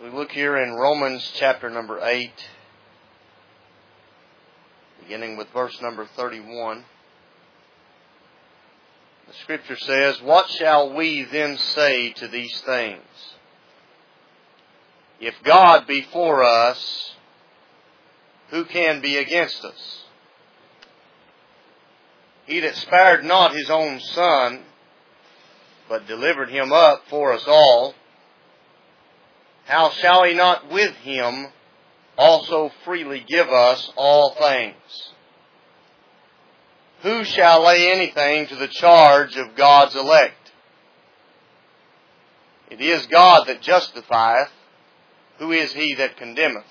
We look here in Romans chapter number 8, beginning with verse number 31. The Scripture says, "What shall we then say to these things? If God be for us, who can be against us? He that spared not His own Son, but delivered Him up for us all, how shall He not with Him also freely give us all things? Who shall lay anything to the charge of God's elect? It is God that justifieth. Who is he that condemneth?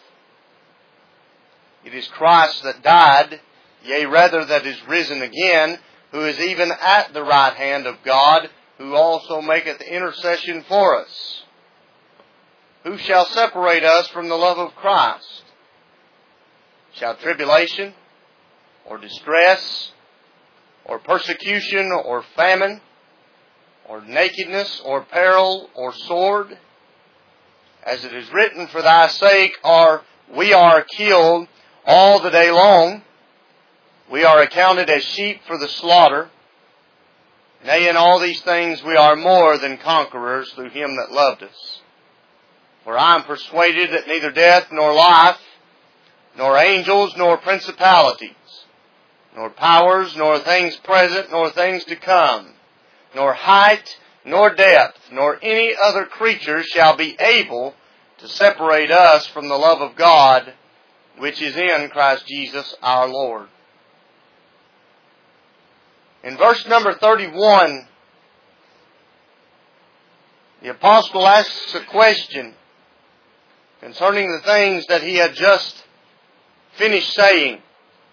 It is Christ that died, yea, rather that is risen again, who is even at the right hand of God, who also maketh intercession for us. Who shall separate us from the love of Christ? Shall tribulation, or distress, or persecution, or famine, or nakedness, or peril, or sword? As it is written, for thy sake we are killed all the day long. We are accounted as sheep for the slaughter. Nay, in all these things we are more than conquerors through Him that loved us. For I am persuaded that neither death nor life, nor angels, nor principalities, nor powers, nor things present, nor things to come, nor height, nor depth, nor any other creature shall be able to separate us from the love of God, which is in Christ Jesus our Lord." In verse number 31, the apostle asks a question concerning the things that he had just finished saying.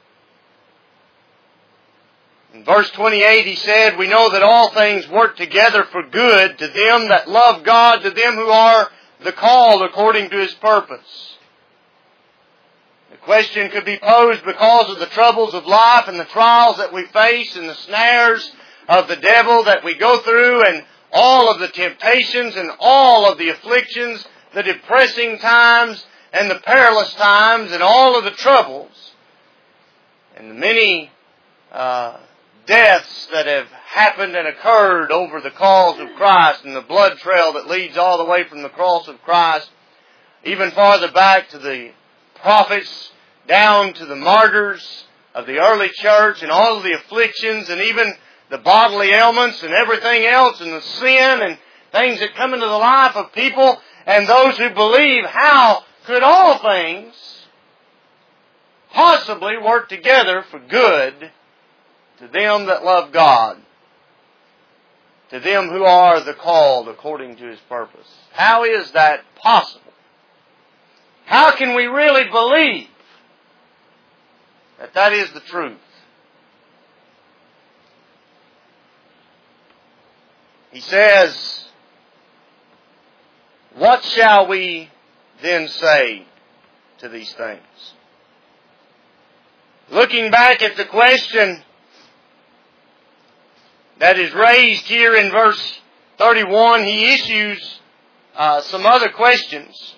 In verse 28 he said, "We know that all things work together for good to them that love God, to them who are the called according to His purpose." The question could be posed because of the troubles of life and the trials that we face and the snares of the devil that we go through and all of the temptations and all of the afflictions, the depressing times and the perilous times and all of the troubles and the many deaths that have happened and occurred over the cause of Christ and the blood trail that leads all the way from the cross of Christ, even farther back to the prophets, down to the martyrs of the early church and all of the afflictions and even the bodily ailments and everything else and the sin and things that come into the life of people and those who believe. How could all things possibly work together for good to them that love God, to them who are the called according to His purpose? How is that possible? How can we really believe that that is the truth? He says, "What shall we then say to these things?" Looking back at the question that is raised here in verse 31, he issues some other questions.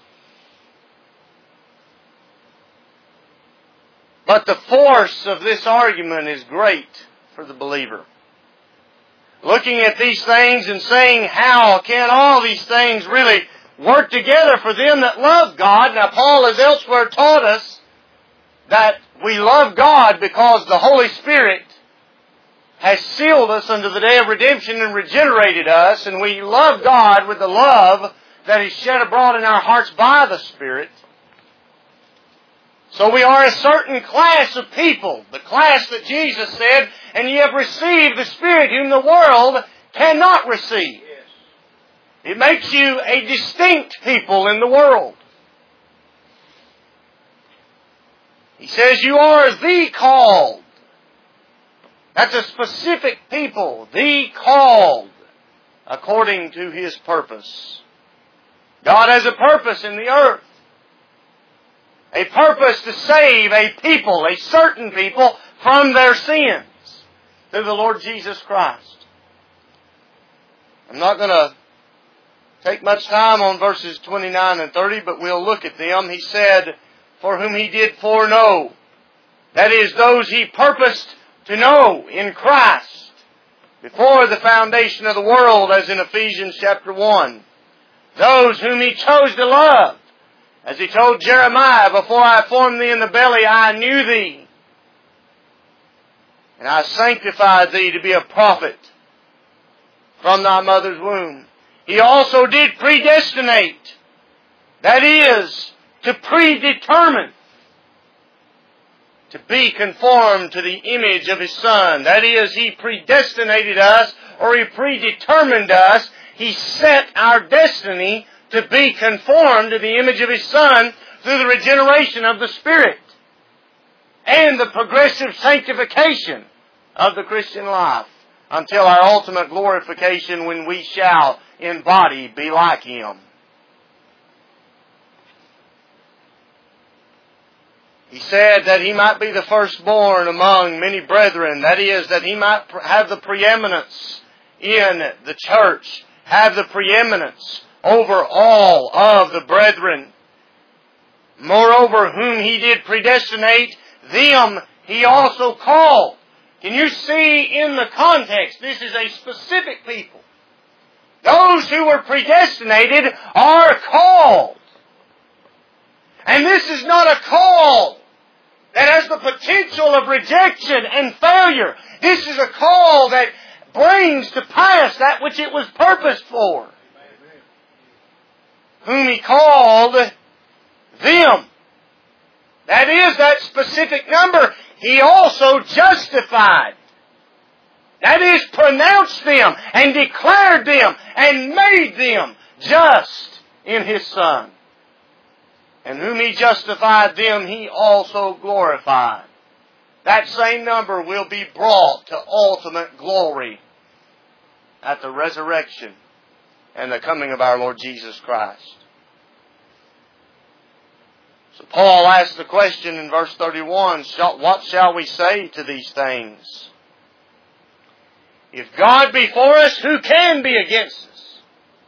But the force of this argument is great for the believer. Looking at these things and saying, how can all these things really work together for them that love God? Now, Paul has elsewhere taught us that we love God because the Holy Spirit has sealed us unto the day of redemption and regenerated us, and we love God with the love that is shed abroad in our hearts by the Spirit. So we are a certain class of people, the class that Jesus said, "And ye have received the Spirit whom the world cannot receive." It makes you a distinct people in the world. He says you are the called. That's a specific people, the called, according to His purpose. God has a purpose in the earth. A purpose to save a people, a certain people, from their sins through the Lord Jesus Christ. I'm not going to take much time on verses 29 and 30, but we'll look at them. He said, for whom He did foreknow. That is, those He purposed to know in Christ before the foundation of the world, as in Ephesians chapter 1. Those whom He chose to love. As He told Jeremiah, before I formed thee in the belly, I knew thee. And I sanctified thee to be a prophet from thy mother's womb. He also did predestinate. That is, to predetermine. To be conformed to the image of His Son. That is, He predestinated us, or He predetermined us. He set our destiny to be conformed to the image of His Son through the regeneration of the Spirit and the progressive sanctification of the Christian life until our ultimate glorification when we shall in body be like Him. He said that He might be the firstborn among many brethren. That is, that He might have the preeminence in the church, have the preeminence over all of the brethren. Moreover, whom He did predestinate, them He also called. Can you see in the context, this is a specific people. Those who were predestinated are called. And this is not a call that has the potential of rejection and failure. This is a call that brings to pass that which it was purposed for. Whom He called, them. That is, that specific number. He also justified. That is, pronounced them and declared them and made them just in His Son. And whom He justified, them He also glorified. That same number will be brought to ultimate glory at the resurrection and the coming of our Lord Jesus Christ. So Paul asks the question in verse 31, what shall we say to these things? If God be for us, who can be against us?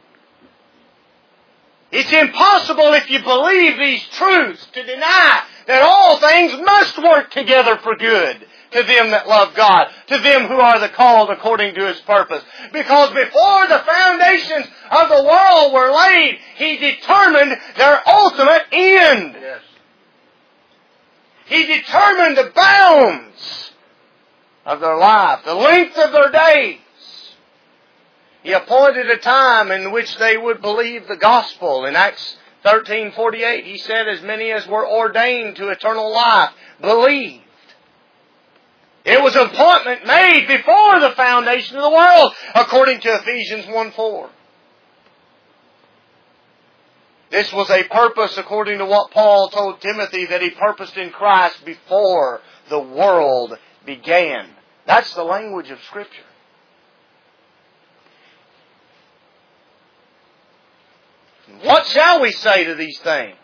It's impossible, if you believe these truths, to deny that all things must work together for good to them that love God, to them who are the called according to His purpose. Because before the foundations of the world were laid, He determined their ultimate end. Yes. He determined the bounds of their life, the length of their days. He appointed a time in which they would believe the gospel. In Acts 13:48, He said, as many as were ordained to eternal life believed. It was an appointment made before the foundation of the world, according to Ephesians 1:4. This was a purpose, according to what Paul told Timothy, that he purposed in Christ before the world began. That's the language of Scripture. What shall we say to these things?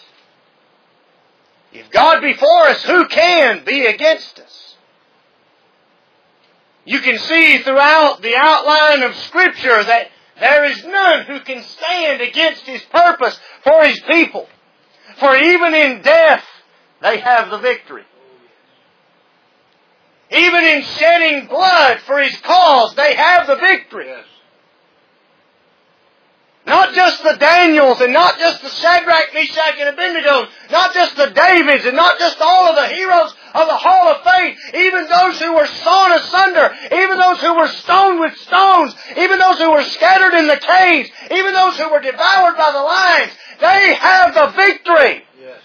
If God be for us, who can be against us? You can see throughout the outline of Scripture that there is none who can stand against His purpose for His people. For even in death, they have the victory. Even in shedding blood for His cause, they have the victory. Yes. Not just the Daniels and not just the Shadrach, Meshach, and Abednego. Not just the Davids and not just all of the heroes of the Hall of Faith. Even those who were sawn asunder. Even those who were stoned with stones. Even those who were scattered in the caves. Even those who were devoured by the lions. They have the victory. Yes.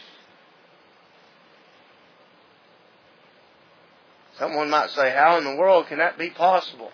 Someone might say, how in the world can that be possible?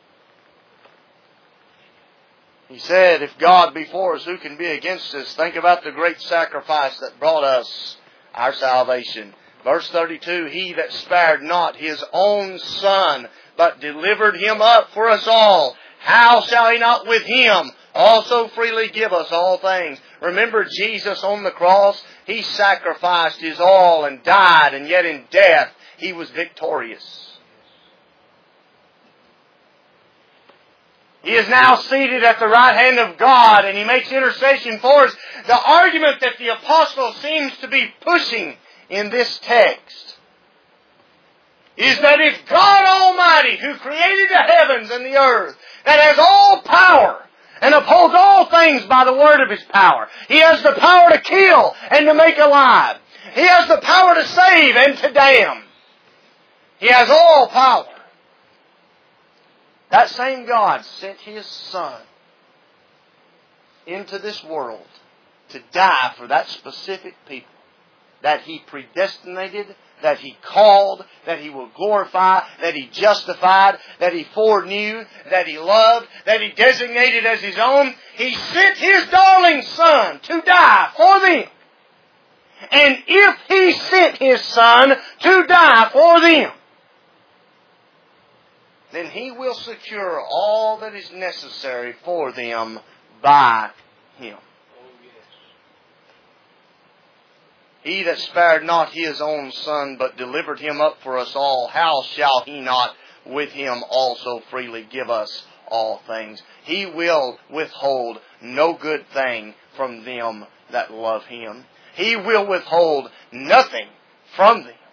He said, if God be for us, who can be against us? Think about the great sacrifice that brought us our salvation. Verse 32, He that spared not His own Son, but delivered Him up for us all, how shall He not with Him also freely give us all things? Remember Jesus on the cross? He sacrificed His all and died, and yet in death He was victorious. He is now seated at the right hand of God, and He makes intercession for us. The argument that the apostle seems to be pushing in this text is that if God Almighty, who created the heavens and the earth, that has all power and upholds all things by the word of His power, He has the power to kill and to make alive. He has the power to save and to damn. He has all power. That same God sent His Son into this world to die for that specific people that He predestinated, that He called, that He will glorify, that He justified, that He foreknew, that He loved, that He designated as His own. He sent His darling Son to die for them. And if He sent His Son to die for them, then He will secure all that is necessary for them by Him. He that spared not His own Son, but delivered Him up for us all, how shall He not with Him also freely give us all things? He will withhold no good thing from them that love Him. He will withhold nothing from them.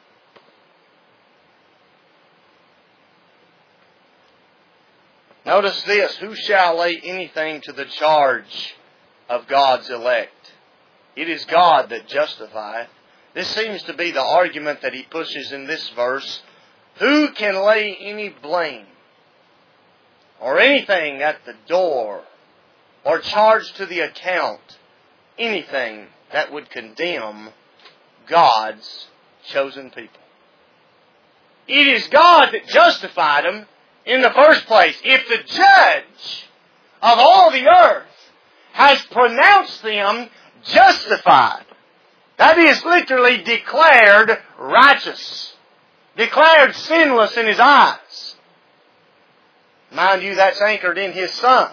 Notice this, who shall lay anything to the charge of God's elect? It is God that justifieth. This seems to be the argument that he pushes in this verse. Who can lay any blame or anything at the door or charge to the account anything that would condemn God's chosen people? It is God that justified them in the first place. If the judge of all the earth has pronounced them justified, that is literally declared righteous, declared sinless in His eyes. Mind you, that's anchored in His Son.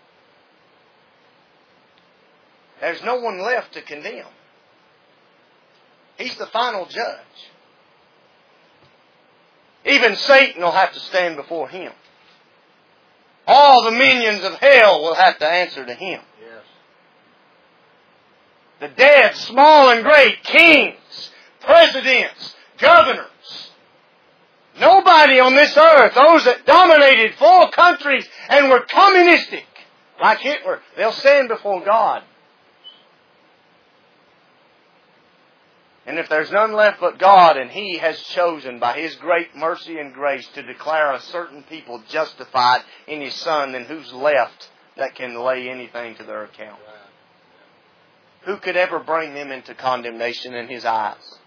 There's no one left to condemn. He's the final judge. Even Satan will have to stand before Him. All the minions of hell will have to answer to Him. Yes. The dead, small and great, kings, presidents, governors. Nobody on this earth, those that dominated full countries and were communistic, like Hitler, they'll stand before God. And if there's none left but God, and He has chosen by His great mercy and grace to declare a certain people justified in His Son, then who's left that can lay anything to their account? Who could ever bring them into condemnation in His eyes?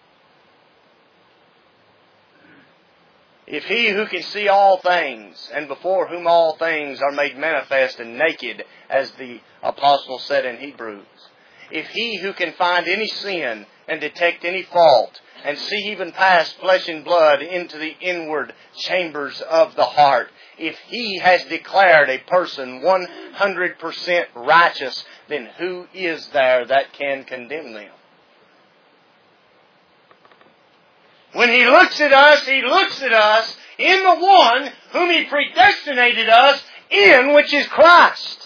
If He who can see all things, and before whom all things are made manifest and naked, as the apostle said in Hebrews, if He who can find any sin and detect any fault, and see even past flesh and blood into the inward chambers of the heart, if He has declared a person 100% righteous, then who is there that can condemn them? When He looks at us in the one whom He predestinated us in, which is Christ.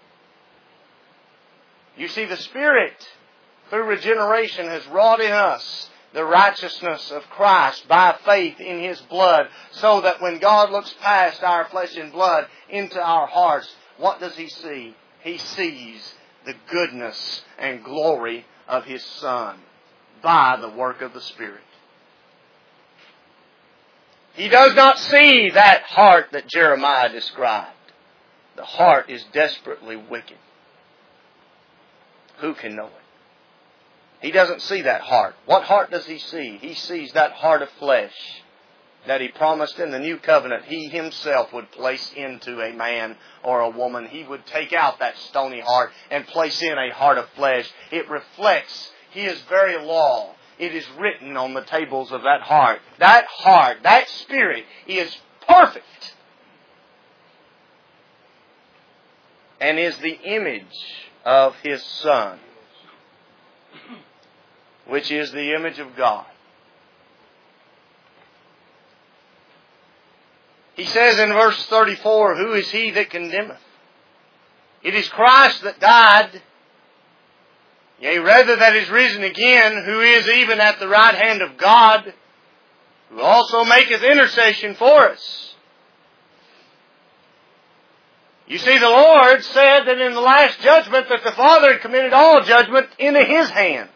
You see, the Spirit, through regeneration, has wrought in us the righteousness of Christ by faith in His blood, so that when God looks past our flesh and blood into our hearts, what does He see? He sees the goodness and glory of His Son by the work of the Spirit. He does not see that heart that Jeremiah described. The heart is desperately wicked. Who can know it? He doesn't see that heart. What heart does He see? He sees that heart of flesh that He promised in the new covenant He Himself would place into a man or a woman. He would take out that stony heart and place in a heart of flesh. It reflects His very law. It is written on the tables of that heart. That heart, that spirit is perfect and is the image of His Son, which is the image of God. He says in verse 34, who is he that condemneth? It is Christ that died, yea, rather that is risen again, who is even at the right hand of God, who also maketh intercession for us. You see, the Lord said that in the last judgment that the Father had committed all judgment into His hands.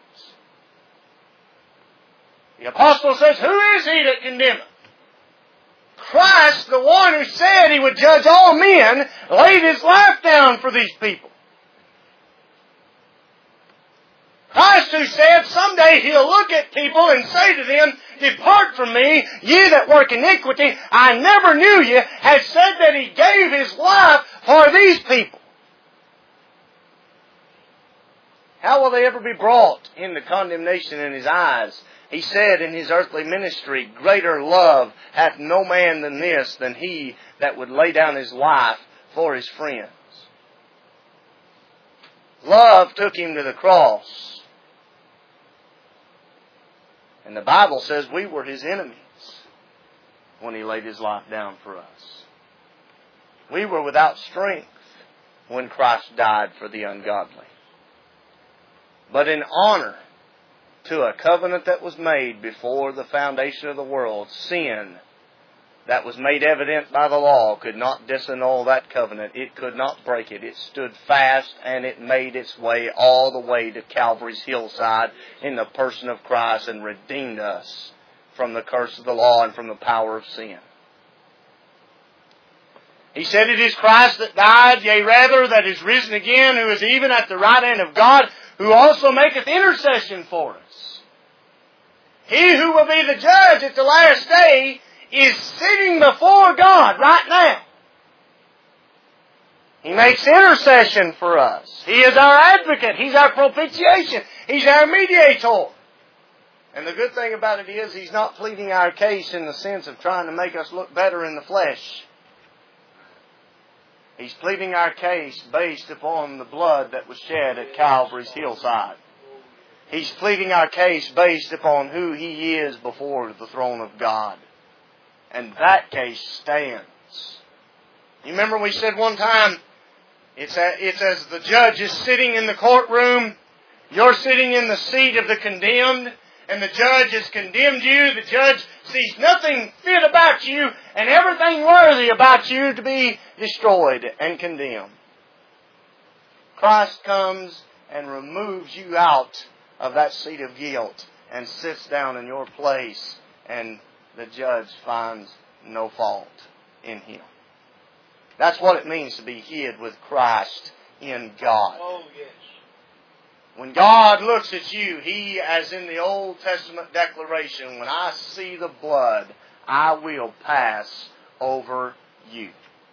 The apostle says, who is he that condemneth? Christ, the one who said He would judge all men, laid His life down for these people. Christ who said someday He'll look at people and say to them, depart from me, ye that work iniquity, I never knew you, has said that He gave His life for these people. How will they ever be brought into condemnation in His eyes? He said in His earthly ministry, greater love hath no man than this, than he that would lay down his life for his friends. Love took Him to the cross. And the Bible says we were His enemies when He laid His life down for us. We were without strength when Christ died for the ungodly. But in honor to a covenant that was made before the foundation of the world, sin that was made evident by the law could not disannul that covenant. It could not break it. It stood fast, and it made its way all the way to Calvary's hillside in the person of Christ and redeemed us from the curse of the law and from the power of sin. He said, it is Christ that died, yea, rather that is risen again, who is even at the right hand of God, who also maketh intercession for us. He who will be the judge at the last day is sitting before God right now. He makes intercession for us. He is our advocate. He's our propitiation. He's our mediator. And the good thing about it is He's not pleading our case in the sense of trying to make us look better in the flesh. He's pleading our case based upon the blood that was shed at Calvary's hillside. He's pleading our case based upon who He is before the throne of God. And that case stands. You remember we said one time, it's as the judge is sitting in the courtroom, you're sitting in the seat of the condemned, and the judge has condemned you. The judge sees nothing fit about you and everything worthy about you to be destroyed and condemned. Christ comes and removes you out of that seat of guilt and sits down in your place, and the judge finds no fault in Him. That's what it means to be hid with Christ in God. Oh, yes. When God looks at you, He, as in the Old Testament declaration, when I see the blood, I will pass over you.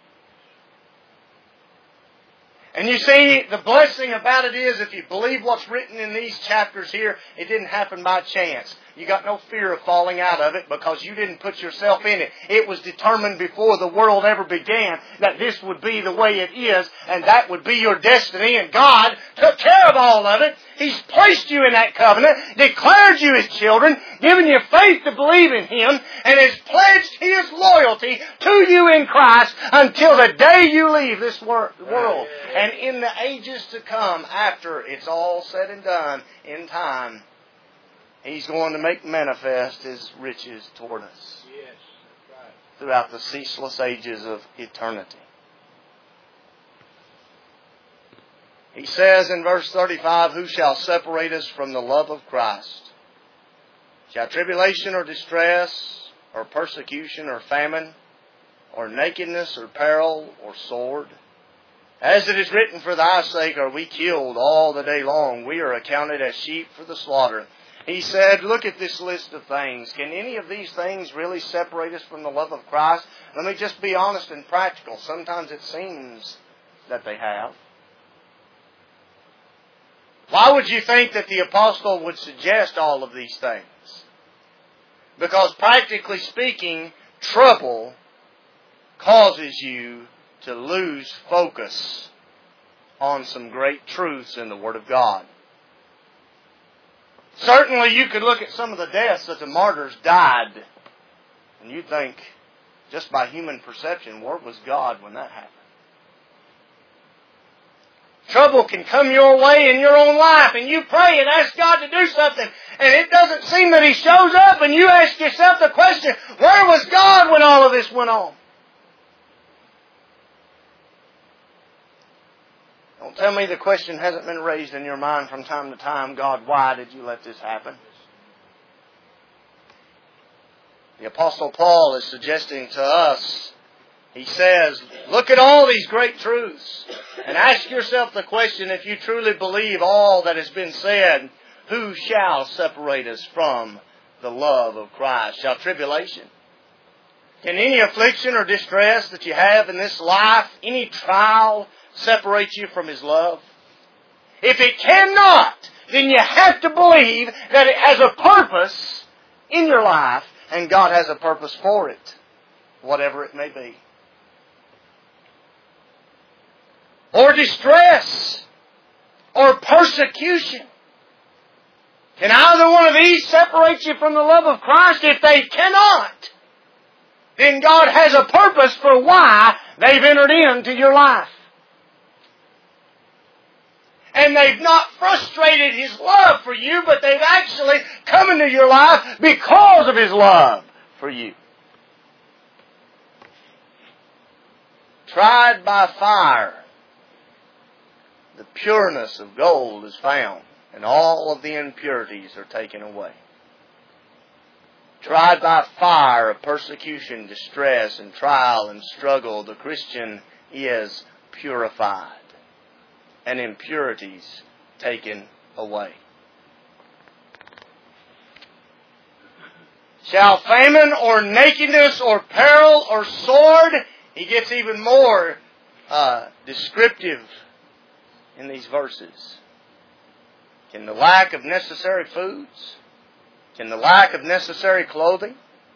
And you see, the blessing about it is, if you believe what's written in these chapters here, it didn't happen by chance. You got no fear of falling out of it because you didn't put yourself in it. It was determined before the world ever began that this would be the way it is, and that would be your destiny, and God took care of all of it. He's placed you in that covenant, declared you His children, given you faith to believe in Him, and has pledged His loyalty to you in Christ until the day you leave this world. And in the ages to come, after it's all said and done in time, He's going to make manifest His riches toward us. Yes, that's right. Throughout the ceaseless ages of eternity. He says in verse 35, who shall separate us from the love of Christ? Shall tribulation or distress, or persecution or famine, or nakedness or peril or sword? As it is written, for thy sake are we killed all the day long. We are accounted as sheep for the slaughter. He said, look at this list of things. Can any of these things really separate us from the love of Christ? Let me just be honest and practical. Sometimes it seems that they have. Why would you think that the apostle would suggest all of these things? Because practically speaking, trouble causes you to lose focus on some great truths in the Word of God. Certainly you could look at some of the deaths that the martyrs died, and you'd think, just by human perception, where was God when that happened? Trouble can come your way in your own life, and you pray and ask God to do something, and it doesn't seem that He shows up, and you ask yourself the question, where was God when all of this went on? Don't tell me the question hasn't been raised in your mind from time to time, God, why did you let this happen? The Apostle Paul is suggesting to us, he says, look at all these great truths and ask yourself the question, if you truly believe all that has been said, who shall separate us from the love of Christ? Shall tribulation? Can any affliction or distress that you have in this life, any trial, separate you from His love? If it cannot, then you have to believe that it has a purpose in your life, and God has a purpose for it, whatever it may be. Or distress, or persecution. Can either one of these separate you from the love of Christ? If they cannot, then God has a purpose for why they've entered into your life. And they've not frustrated His love for you, but they've actually come into your life because of His love for you. Tried by fire, the pureness of gold is found, and all of the impurities are taken away. Tried by fire of persecution, distress, and trial and struggle, the Christian is purified, and impurities taken away. Shall famine or nakedness or peril or sword? He gets even more descriptive in these verses. Can the lack of necessary foods? Can the lack of necessary clothing?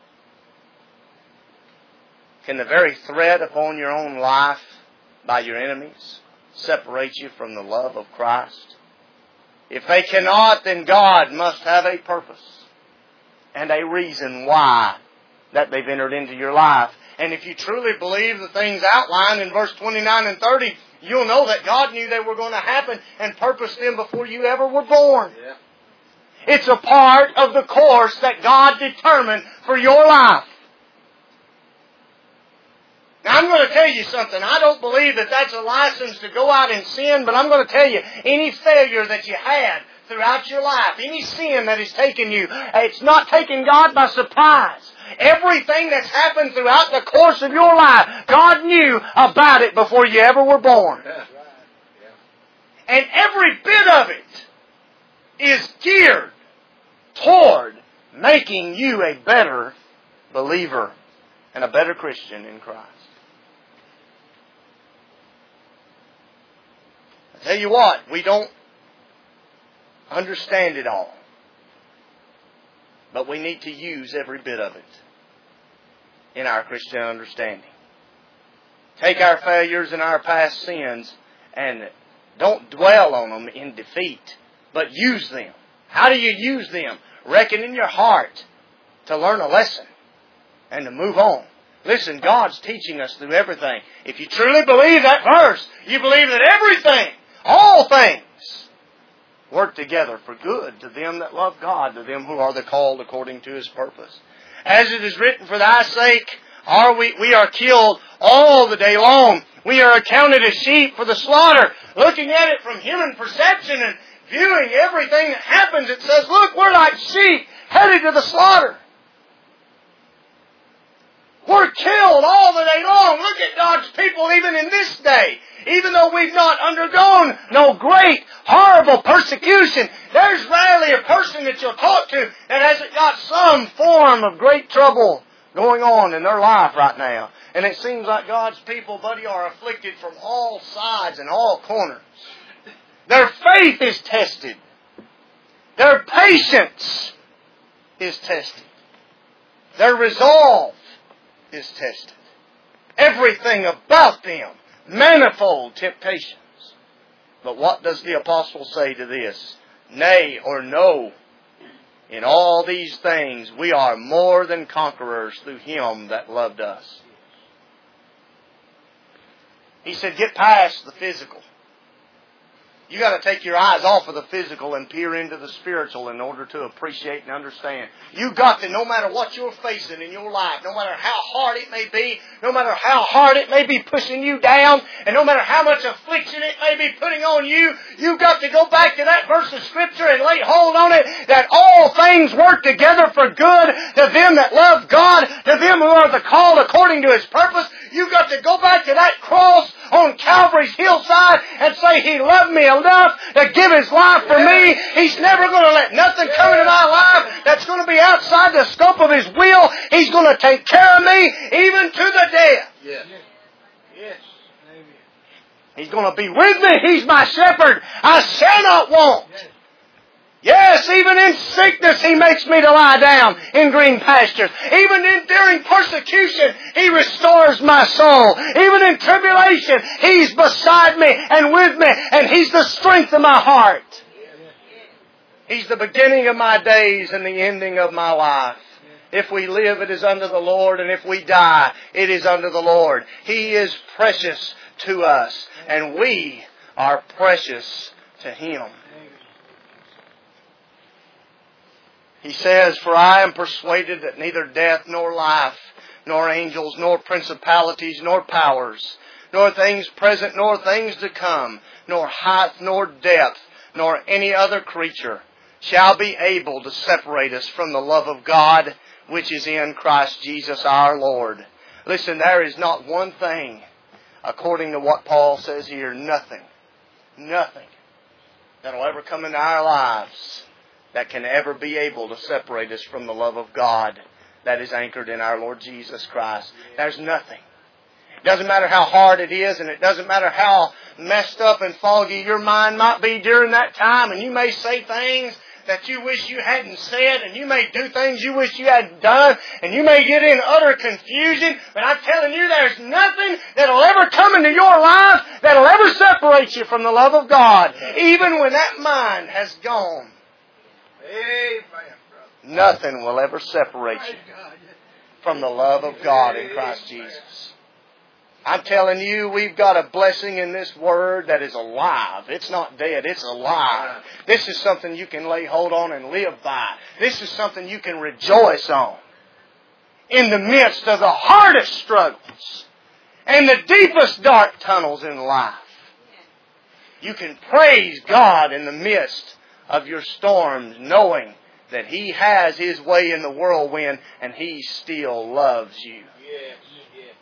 Can the very threat upon your own life by your enemies separate you from the love of Christ? If they cannot, then God must have a purpose and a reason why that they've entered into your life. And if you truly believe the things outlined in verse 29 and 30, you'll know that God knew they were going to happen and purposed them before you ever were born. Yeah. It's a part of the course that God determined for your life. Now, I'm going to tell you something. I don't believe that that's a license to go out and sin, but I'm going to tell you, any failure that you had throughout your life, any sin that has taken you, it's not taken God by surprise. Everything that's happened throughout the course of your life, God knew about it before you ever were born. And every bit of it is geared toward making you a better believer and a better Christian in Christ. I tell you what, we don't understand it all. But we need to use every bit of it in our Christian understanding. Take our failures and our past sins and don't dwell on them in defeat, but use them. How do you use them? Reckon in your heart to learn a lesson and to move on. Listen, God's teaching us through everything. If you truly believe that verse, you believe that everything, all things, work together for good to them that love God, to them who are the called according to His purpose. As it is written, for thy sake we are killed all the day long. We are accounted as sheep for the slaughter. Looking at it from human perception and viewing everything that happens, it says, look, we're like sheep headed to the slaughter. We're killed all the day long. Look at God's people even in this day. Even though we've not undergone no great, horrible persecution, there's rarely a person that you'll talk to that hasn't got some form of great trouble going on in their life right now. And it seems like God's people, buddy, are afflicted from all sides and all corners. Their faith is tested. Their patience is tested. Their resolve is tested. Everything about them, manifold temptations. But what does the apostle say to this? Nay, or no, in all these things we are more than conquerors through Him that loved us. He said, get past the physical. You got to take your eyes off of the physical and peer into the spiritual in order to appreciate and understand. You got to, no matter what you're facing in your life, no matter how hard it may be, no matter how hard it may be pushing you down, and no matter how much affliction it may be putting on you, you've got to go back to that verse of Scripture and lay hold on it, that all things work together for good to them that love God, to them who are the called according to His purpose. You've got to go back to that cross on Calvary's hillside and say, He loved me enough to give His life for me. He's never going to let nothing come into my life that's going to be outside the scope of His will. He's going to take care of me even to the death. Yes. Yes. He's going to be with me. He's my shepherd. I shall not want. Yes, even in sickness He makes me to lie down in green pastures. Even during persecution He restores my soul. Even in tribulation He's beside me and with me, and He's the strength of my heart. He's the beginning of my days and the ending of my life. If we live, it is unto the Lord, and if we die, it is unto the Lord. He is precious to us, and we are precious to Him. He says, for I am persuaded that neither death nor life, nor angels, nor principalities, nor powers, nor things present, nor things to come, nor height, nor depth, nor any other creature shall be able to separate us from the love of God, which is in Christ Jesus our Lord. Listen, there is not one thing, according to what Paul says here, nothing that will ever come into our lives that can ever be able to separate us from the love of God that is anchored in our Lord Jesus Christ. There's nothing. It doesn't matter how hard it is, and it doesn't matter how messed up and foggy your mind might be during that time, and you may say things that you wish you hadn't said, and you may do things you wish you hadn't done, and you may get in utter confusion, but I'm telling you, there's nothing that'll ever come into your life that'll ever separate you from the love of God, even when that mind has gone. Nothing will ever separate you from the love of God in Christ Jesus. I'm telling you, we've got a blessing in this Word that is alive. It's not dead, it's alive. This is something you can lay hold on and live by. This is something you can rejoice on. In the midst of the hardest struggles and the deepest dark tunnels in life, you can praise God in the midst of your storms, knowing that He has His way in the whirlwind and He still loves you. Yes, yes.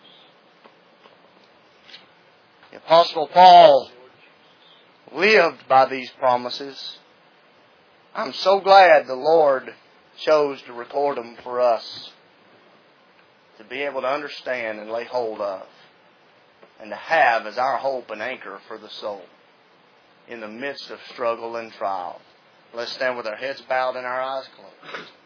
The Apostle Paul lived by these promises. I'm so glad the Lord chose to record them for us to be able to understand and lay hold of and to have as our hope and anchor for the soul in the midst of struggle and trial. Let's stand with our heads bowed and our eyes closed.